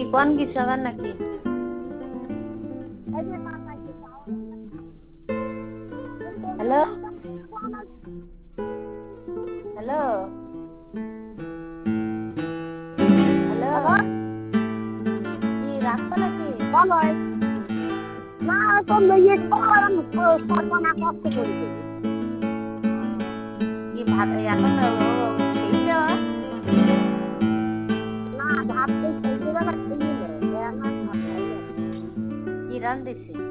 কোন কিছু আবার নাকি? হ্যালো হ্যালো হ্যালো, কি রাখছো নাকি? না তো মেয়ে সর্বনা কষ্ট করেছে। কি ভাত এখন খেয়ে যাওয়া? না ভাত তো খেয়ে দেবে না, খেয়ে নেবে আমার ভাত খাই না। কি রান দিছে?